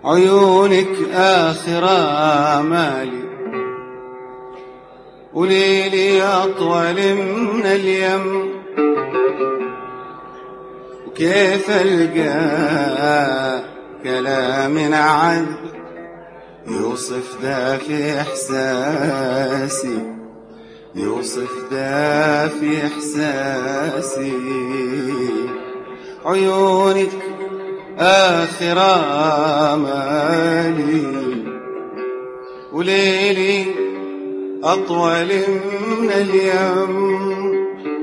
عيونك آخر آمالي، وليلي أطول من اليم، وكيف ألقى كلام عذب يوصف ذا في إحساسي، يوصف ذا في إحساسي. عيونك آخر آمالي، وليلي أطول من اليوم،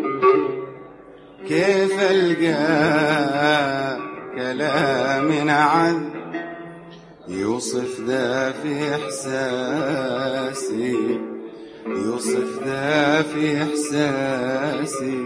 كيف ألقى كلام عذب يوصف ذا في إحساسي، يوصف ذا في إحساسي.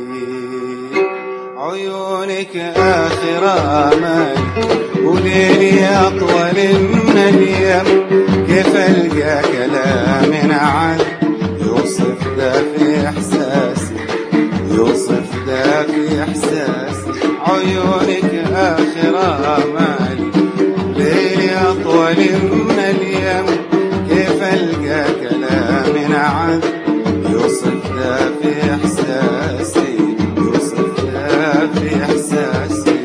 عيونك آخر آمالي، وليلي أطول من اليم، كيف ألقى كلام عذب يوصف ذا في إحساسي، يوصف ذا في إحساسي. عيونك آخر آمالي، وليلي أطول من اليم، كيف ألقى كلام عذب يوصف ذا في إحساسي، يوصف ذا في إحساسي.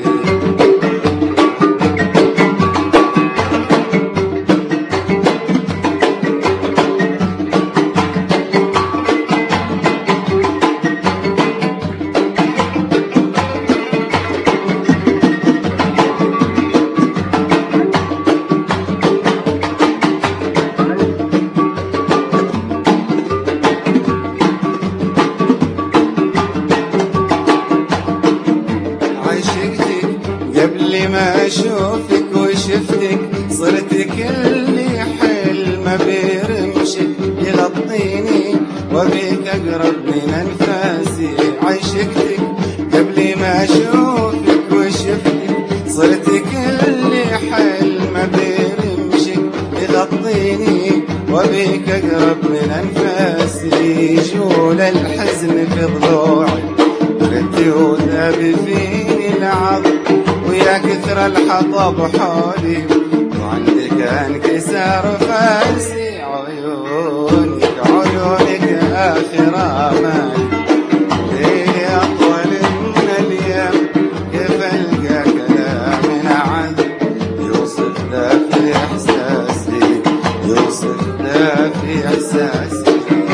قبل ما أشوفك وشفتك صرت كل حلم بيرمشك يغطيني وبيك أقرب من أنفاسي. عشقتك قبل ما أشوفك وشفتك صرت كل حلم بيرمشك يغطيني وبيك أقرب من أنفاسي. جول الحزن في ضلوعي ردي وذاب فيني العظم، ويا كثر الحطب حولي وعندك انكسار فاسي. عيونك عيونك آخر آمالي، ليلي أطول من اليم، كيف ألقى كلام عذب يوصف ذا في إحساسي، يوصف ذا في إحساسي.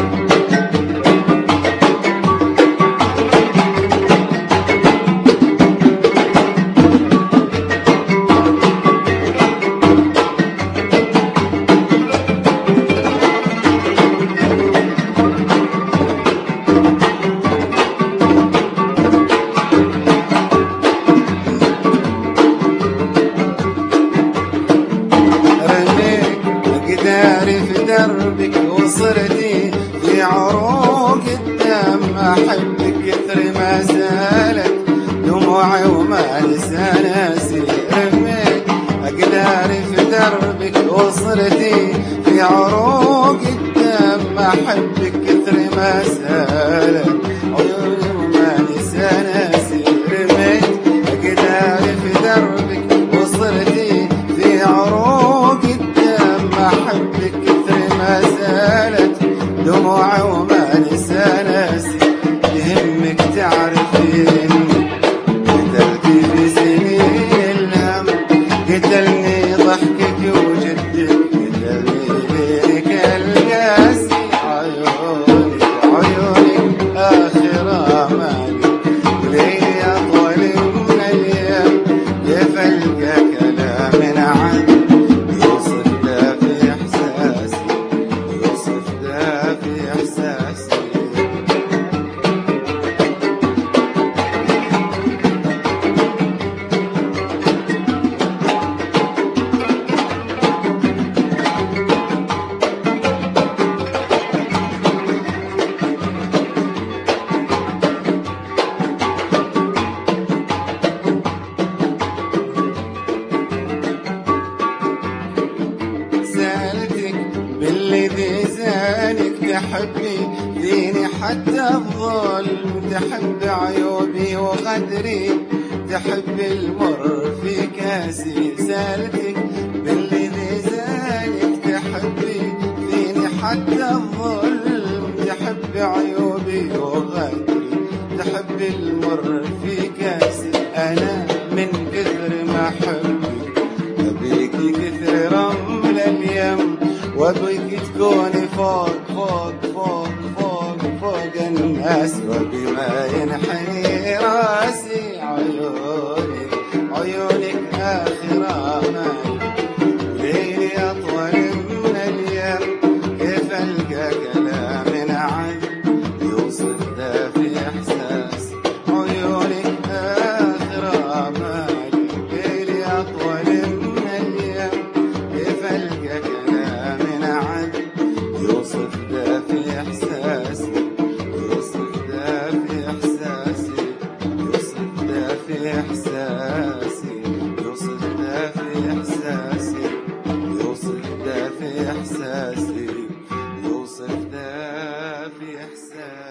داري في دربك وصرتي في عروق الدم، أحبك كثر ما زالت دموعي وما نسى ناسي. رميت أقداري في دربك وصرتي في عروق الدم، أحبك كثر ما زالت عيوني وما نسى ناسي. رميت أقداري في دربك وصرتي في عروق الدم، أحبك كثر ما زالت دموعي وما نسى ناسي. يهمك تعرفين قتلتي في سنين الهم، قتلني ضحكك وجدك، قتلني ليلك القاسي. عيونك عيونك آخر آمالي، وليلي أطول من اليم، كيف ألقى كلام عذب يوصف ذا في إحساسي، يوصف ذا في إحساسي. بالذي زانك تحبي ديني حتى الظلم، تحب عيوبي وغدري، تحب المر في كاسي. سالتك بعيوبي وغدري، تحب المر في كاسي، أنا من كثر ما أحبك أبيكي كثر رمل اليم، وأبيك تكوني فوق فوق فوق فوق فوق الناس، وبما ينحني راسي عيونك عيونك آخر آمالي، ليلي أطول من اليم، كيف ألقى كلام عذب يوصف ذا في إحساس، عيونك آخر آمالي، ليلي أطول من اليم، كيف ألقى كلام عذب يوصف ذا في إحساسي، يوصف ذا في إحساسي، يوصف ذا في إحساسي، يوصف ذا في إحساسي، يوصف ذا في إحساسي، يوصف ذا في إحساسي.